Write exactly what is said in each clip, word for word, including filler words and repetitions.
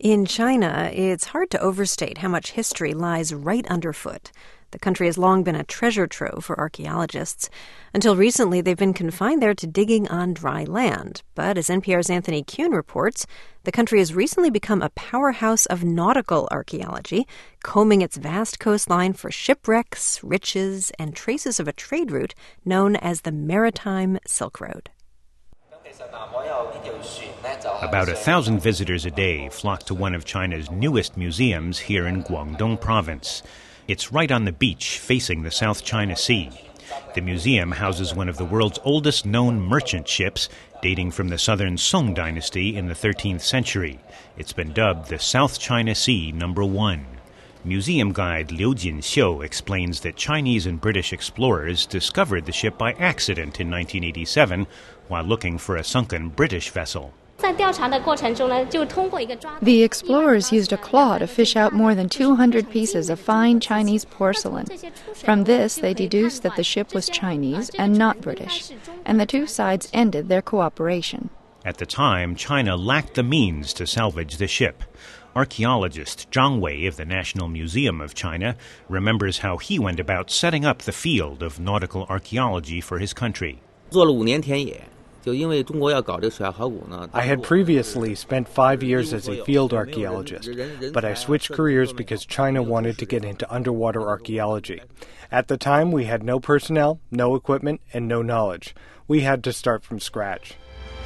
In China, it's hard to overstate how much history lies right underfoot. The country has long been a treasure trove for archaeologists. Until recently, they've been confined there to digging on dry land. But as N P R's Anthony Kuhn reports, the country has recently become a powerhouse of nautical archaeology, combing its vast coastline for shipwrecks, riches, and traces of a trade route known as the Maritime Silk Road. About a thousand visitors a day flock to one of China's newest museums here in Guangdong province. It's right on the beach facing the South China Sea. The museum houses one of the world's oldest known merchant ships, dating from the southern Song dynasty in the thirteenth century. It's been dubbed the South China Sea Number One. Museum guide Liu Jinxiu explains that Chinese and British explorers discovered the ship by accident in nineteen eighty-seven while looking for a sunken British vessel. The explorers used a claw to fish out more than two hundred pieces of fine Chinese porcelain. From this, they deduced that the ship was Chinese and not British, and the two sides ended their cooperation. At the time, China lacked the means to salvage the ship. Archaeologist Zhang Wei of the National Museum of China remembers how he went about setting up the field of nautical archaeology for his country. I had previously spent five years as a field archaeologist, but I switched careers because China wanted to get into underwater archaeology. At the time, we had no personnel, no equipment, and no knowledge. We had to start from scratch.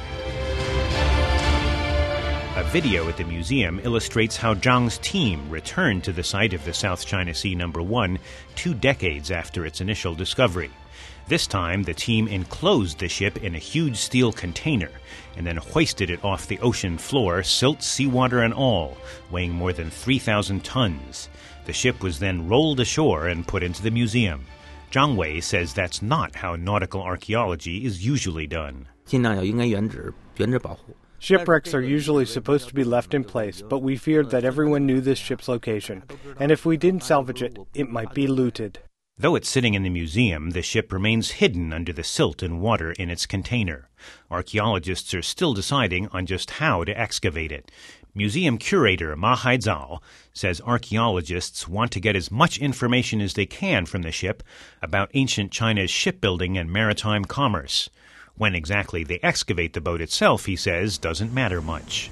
A video at the museum illustrates how Zhang's team returned to the site of the South China Sea Number One two decades after its initial discovery. This time, the team enclosed the ship in a huge steel container and then hoisted it off the ocean floor, silt, seawater, and all, weighing more than three thousand tons. The ship was then rolled ashore and put into the museum. Zhang Wei says that's not how nautical archaeology is usually done. Shipwrecks are usually supposed to be left in place, but we feared that everyone knew this ship's location, and if we didn't salvage it, it might be looted. Though it's sitting in the museum, the ship remains hidden under the silt and water in its container. Archaeologists are still deciding on just how to excavate it. Museum curator Ma Haizao says archaeologists want to get as much information as they can from the ship about ancient China's shipbuilding and maritime commerce. When exactly they excavate the boat itself, he says, doesn't matter much.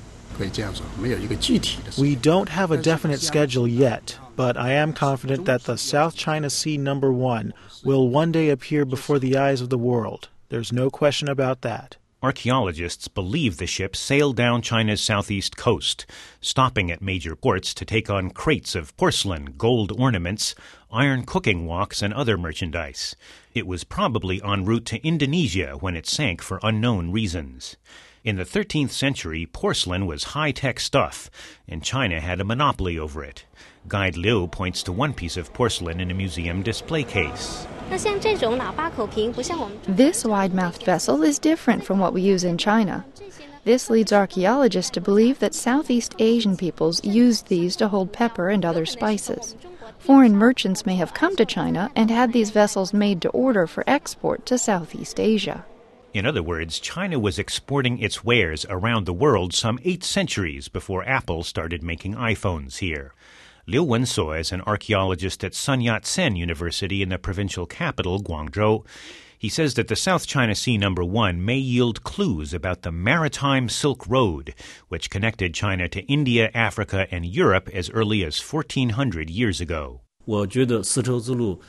We don't have a definite schedule yet, but I am confident that the South China Sea Number One will one day appear before the eyes of the world. There's no question about that. Archaeologists believe the ship sailed down China's southeast coast, stopping at major ports to take on crates of porcelain, gold ornaments, iron cooking woks, and other merchandise. It was probably en route to Indonesia when it sank for unknown reasons. In the thirteenth century, porcelain was high-tech stuff, and China had a monopoly over it. Guide Liu points to one piece of porcelain in a museum display case. This wide-mouthed vessel is different from what we use in China. This leads archaeologists to believe that Southeast Asian peoples used these to hold pepper and other spices. Foreign merchants may have come to China and had these vessels made to order for export to Southeast Asia. In other words, China was exporting its wares around the world some eight centuries before Apple started making iPhones here. Liu Wensuo is an archaeologist at Sun Yat-sen University in the provincial capital, Guangzhou. He says that the South China Sea Number One may yield clues about the Maritime Silk Road, which connected China to India, Africa, and Europe as early as fourteen hundred years ago. The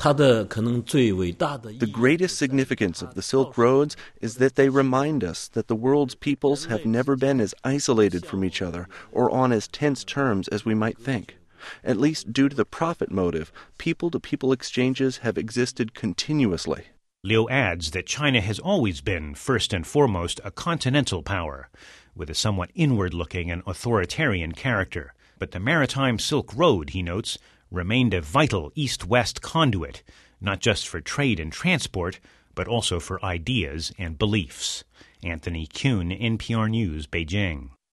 greatest significance of the Silk Roads is that they remind us that the world's peoples have never been as isolated from each other or on as tense terms as we might think. At least due to the profit motive, people-to-people exchanges have existed continuously. Liu adds that China has always been, first and foremost, a continental power, with a somewhat inward-looking and authoritarian character. But the Maritime Silk Road, he notes, remained a vital east-west conduit, not just for trade and transport, but also for ideas and beliefs. Anthony Kuhn, N P R News, Beijing.